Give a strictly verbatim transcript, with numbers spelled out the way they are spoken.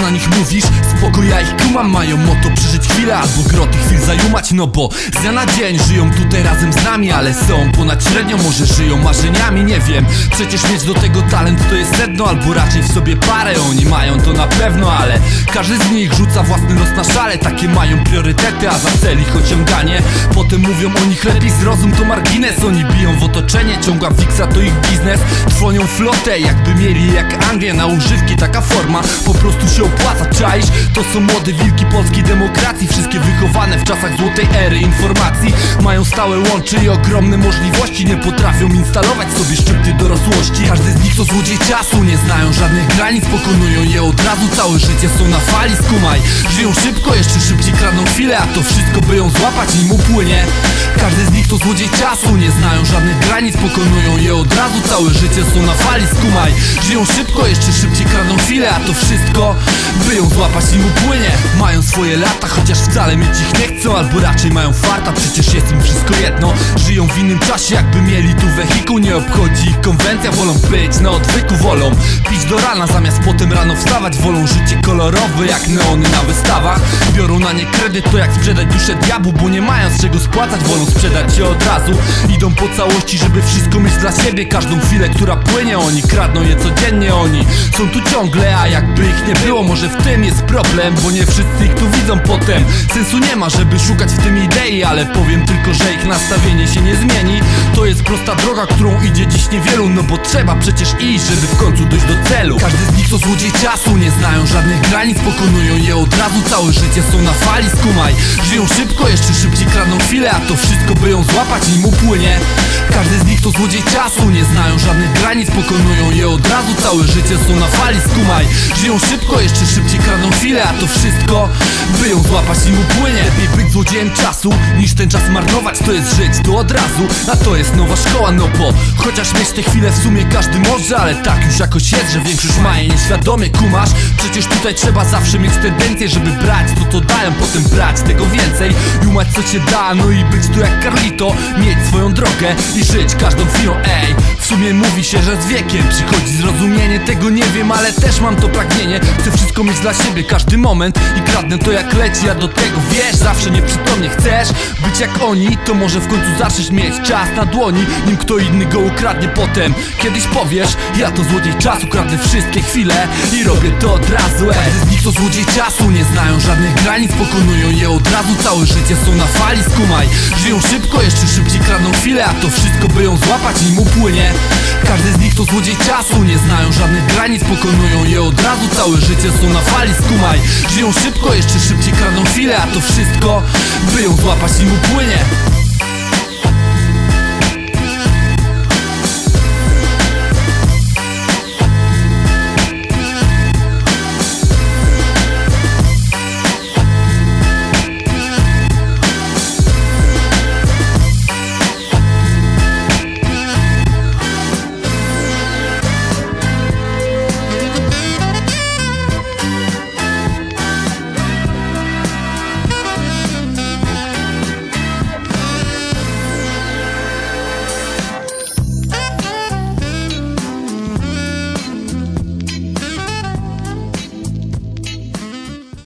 na nich mówisz? Spoko, ja ich kumam, mają moto przeżyć chwilę albo gro tych chwil zajumać. No bo z dnia na dzień żyją tutaj razem z nami, ale są ponad średnio, może żyją marzeniami, nie wiem. Przecież mieć do tego talent to jest sedno, albo raczej w sobie parę. Oni mają to na pewno, ale każdy z nich rzuca własny los na szale. Takie mają priorytety, a za cel ich osiąganie. Potem mówią o nich lepiej, zrozum to margines. Oni biją w otoczenie, ciągła fiksa to ich biznes. Trwonią flotę, jakby mieli jak Anglię na używki. Taka forma po prostu się opłaca, czaisz? To są młode wilki polskiej demokracji, wszystkie wychowane w czasach złotej ery informacji. Mają stałe łącze i ogromne możliwości, nie potrafią instalować sobie szczypty dorosłości. Każdy z nich to złodziej czasu, nie znają żadnych granic, pokonują je od razu, całe życie są na fali, skumaj. Żyją szybko, jeszcze szybciej kradną chwilę, a to wszystko by ją złapać, nim upłynie. Każdy z nich to złodziej czasu, nie znają żadnych granic, pokonują je od razu, całe życie są na fali, skumaj. Żyją szybko, jeszcze szybciej kradną chwilę, a to wszystko by ją złapać, nim upłynie. Mają swoje lata, chociaż wcale mieć ich nie chcą, albo raczej mają farta, przecież jest im wszystko jedno. Żyją w innym czasie, jakby mieli tu wehikuł, nie obchodzi ich konwencja. Wolą być na odwyku, wolą pić do rana, zamiast potem rano wstawać. Wolą życie kolorowe, jak neony na wystawach. Biorą na nie kredyt, to jak sprzedać duszę diabłu, bo nie mają z czego spłacać, wolą sprzedać się od razu. Idą po całości, żeby wszystko mieć dla siebie. Każdą chwilę, która płynie, oni kradną je codziennie. Oni są tu ciągle, a jakby ich nie było, może w tym jest problem, bo nie wszyscy ich tu widzą potem. Sensu nie ma, żeby szukać w tym idei, ale powiem tylko, że ich nastawienie się nie zmieni. To jest prosta droga, którą idzie dziś niewielu, no bo trzeba przecież iść, żeby w końcu dojść do celu. Każdy z nich to złodziej czasu, nie znają żadnych granic, pokonują je od razu, całe życie są na fali, skumaj. Żyją szybko, jeszcze szybciej kradną chwilę, a to wszystko by ją złapać, nim upłynie. Każdy z nich to złodziej czasu, nie znają żadnych granic, pokonują je od razu, całe życie są na fali, skumaj. Żyją szybko, jeszcze szybciej kradną chwilę, a to wszystko by ją złapać, nim upłynie. Lepiej być złodziejem czasu, niż ten czas marnować, to jest żyć to od razu, a to jest nowa szkoła, no bo chociaż mieć te chwile w sumie każdy może, ale tak już jakoś jest, że większość ma je nieświadomie, kumasz? Przecież tutaj trzeba zawsze mieć tendencję, żeby brać to, co dają, potem brać tego więcej, jumać co się da, no i być tu jak Carlito, mieć swoją drogę i żyć każdą chwilą, ej. W sumie mówi się, że z wiekiem przychodzi zrozumienie, tego nie wiem, ale też mam to pragnienie. Chcę wszystko mieć dla siebie, każdy moment i kradnę to jak leci, a do tego wiesz, zawsze nieprzytomnie chcesz być jak oni, to może w końcu zaczniesz mieć czas na dłoni, nim kto inny go ukradnie potem. Kiedyś powiesz, ja to złodziej czasu, kradnę wszystkie chwile i robię to od razu, ej. Każdy z nich to złodziej czasu, nie znają żadnych granic, pokonują je od razu, całe życie są na fali, skumaj. Żyją szybko, jeszcze szybciej kradną chwilę, a to wszystko by ją złapać, nim upłynie. Każdy z nich to złodziej czasu, nie znają żadnych granic, pokonują je od razu, całe życie są na fali, skumaj. Żyją szybko, jeszcze szybciej kradną chwilę, a to wszystko by ją złapać, nim upłynie.